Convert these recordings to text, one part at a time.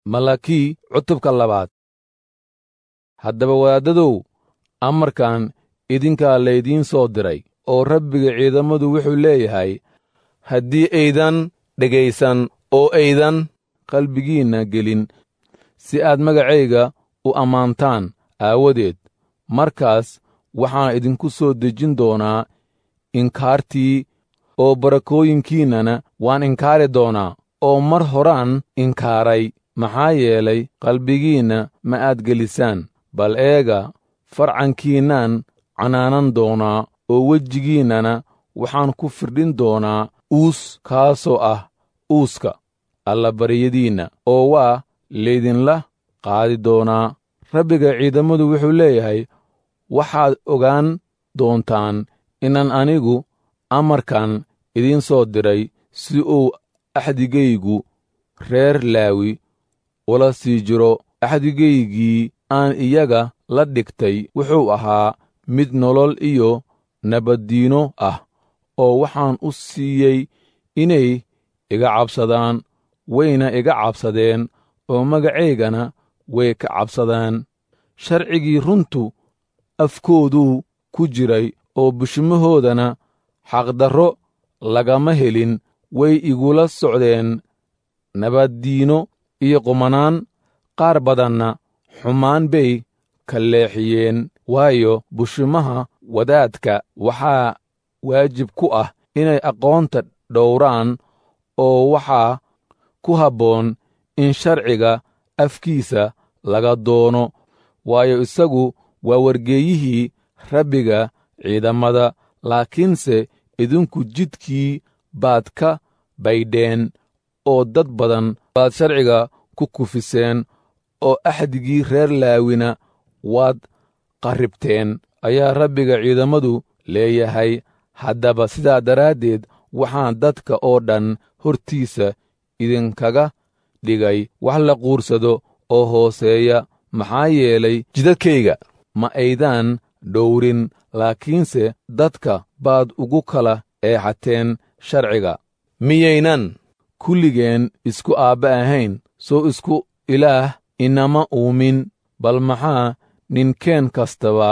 Malaki cutubka 2. Haddaba wadaaddadow, amarkan idinkaa laydiin soo diray, oo Rabbiga ciidamadu wuxuu leeyahay, haddii aydan dhegaysan oo aydan qalbigiinna gelin si aad magacayga u ammaantaan aawadeed, markaas waxaan idinku soo dejin doonaa inkaartii, oo barakooyinkiinnana waan inkaari doonaa, oo mar horaan inkaaray. Maxaa yeelay qalbigiinna ma aad gelisaan, bal eega, farcankiinnaan canaanan doonaa, oo wejigiinnana waxaan ku firdhin doonaa uus, kaasoo ah uuska allabaryadiinna, oo waa laydinla qaadi doonaa. Rabbiga ciidamadu wuxuu leeyahay, waxaad ogaan doontaan inaan anigu amarkan idiin soo diray si uu axdigaygu reer Laawi ula sii jiro. Axdigaygii aan iyaga la dhigtay wuxuu ahaa mid nolol iyo nabaddiino ah, oo waxaan u siiyey inay iga cabsadaan, wayna iga cabsadeen, oo magacaygana way ka cabsadaan. Sharcigii runtu afkooduu ku jiray, oo bushmahoodana xaqdarro lagama helin. Way igula socdeen nabaddiino iyo qumanaan, qaar badanna xumaan bay ka leexiyeen. Waayo bushmaha wadaadka waxaa waajib ku ah inay aqoonta dhowraan, oo waxaa ku habboon in sharciga afkiisa laga doono, waayo isagu waa wargeeyihii Rabbiga ciidamada. Laakiinse idinku jidkii baad ka baydheen, oo dad badan baad sharciga ku kufiseen, oo axdigii reer Laawina waad qarribteen, ayaa Rabbiga ciidamadu leeyahay. Haddaba sidaa daraaddeed waxaan dadka oo dhan hortiisa idinkaga dhigay wax la quursado oo hooseeya. Maxaa yeelay jidadkayga ma aydaan dhowrin, laakiinse dadka baad ugu kala eexateen sharciga. Miyaynan kulligeen isku aabbe ahayn? soo isku ilaah inama uumin? Bal maxaa ninkeen kastaba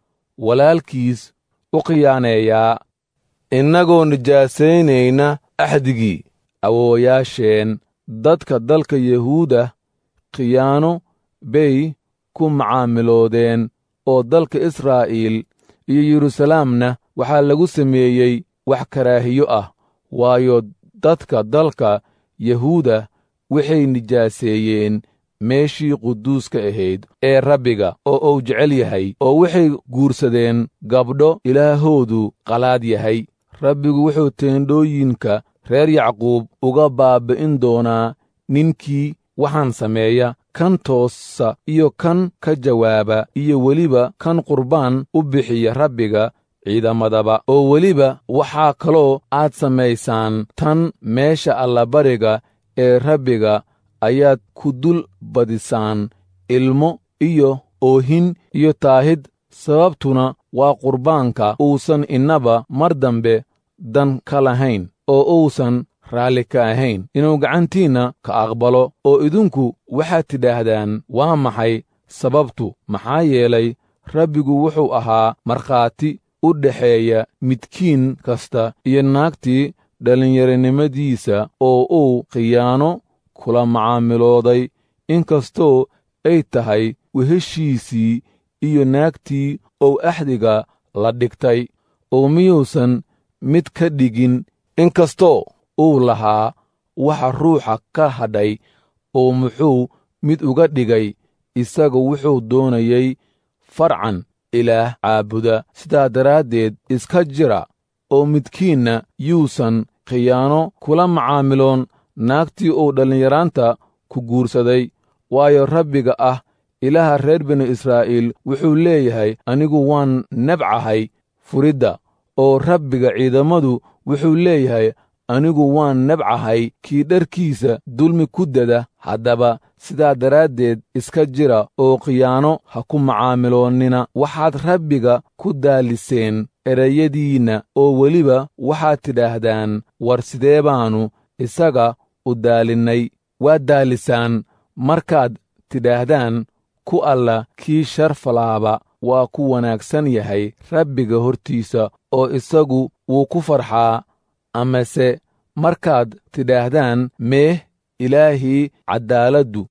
walaalkiis u khiyaaneeyaa, innagoo nijaasaynayna axdigii awoowayaasheen? Dadka dalka Yahuuda khiyaano bay ku macaamiloodeen, oo dalka Israa'iil iyo Yeruusalaamna waxaa lagu sameeyey wax karaahiyo ah. Waayo dadka dalka Yahuuda waxay nijaaseeyeen meeshii quduuska ahayd ee Rabbiga oo uu jecel yahay, oo waxay guursadeen gabdho ilaahoodu qalaad yahay. Rabbigu wuxuu teendhooyinka reer Yacquub uga baabi'in doonaa ninkii waxaan sameeya, kan toosa iyo kan ka jawaaba, iyo weliba kan qurbaan u bixiya Rabbiga ciidamadaba. Oo weliba waxaa kaloo aad samaysaan tan: meesha allabariga ee Rabbiga ayaad ku dul badisaan ilmo iyo oohin iyo taahid, sababtuna waa qurbaanka uusan innaba mar dambe dan ka lahayn, oo uusan raalli ka ahayn inuu gacantiinna ka aqbalo. Oo idinku waxaad tidhaahdaan, waa maxay sababtu? Maxaa yeelay Rabbigu wuxuu ahaa markhaati u dhexeeya midkiin kasta iyo naagtii dhallinyaronimadiisa, oo uu khiyaano kula macaamilooday, inkastoo ay tahay weheshiisii iyo naagtii ou axdiga la dhigtay. oo miyuusan mid ka dhigin, inkastoo uu lahaa waxa ruuxa ka hadhay? oo muxuu mid uga dhigay? isagu wuxuu doonayey farcan ilaah caabuda. sidaa daraaddeed iska jira, oo midkiinna yuusan khiyaano kula macaamiloon naagtii uu dhallinyaraanta ku guursaday. waayo Rabbiga ah, ilaaha reer binu Israa'iil wuxuu leeyahay, anigu waan nebcahay furidda. oo Rabbiga ciidamadu wuxuu leeyahay, anigu waan nebcahay kii dharkiisa dulmi ku dada. haddaba sidaa daraaddeed iska jira, oo khiyaano ha ku macaamiloonnina. waxaad Rabbiga ku daaliseen erayadiinna, oo weliba waxaad tidhaahdaan, war sidee baannu isaga u daalinnay? waad daalisaan markaad tidhaahdaan ku alla kii sharfalaaba waa ku wanaagsan yahay rabbiga hortiisa oo isagu wuu ku farxaa, amase markaad tidhaahdaan meeh ilaahii caddaaladdu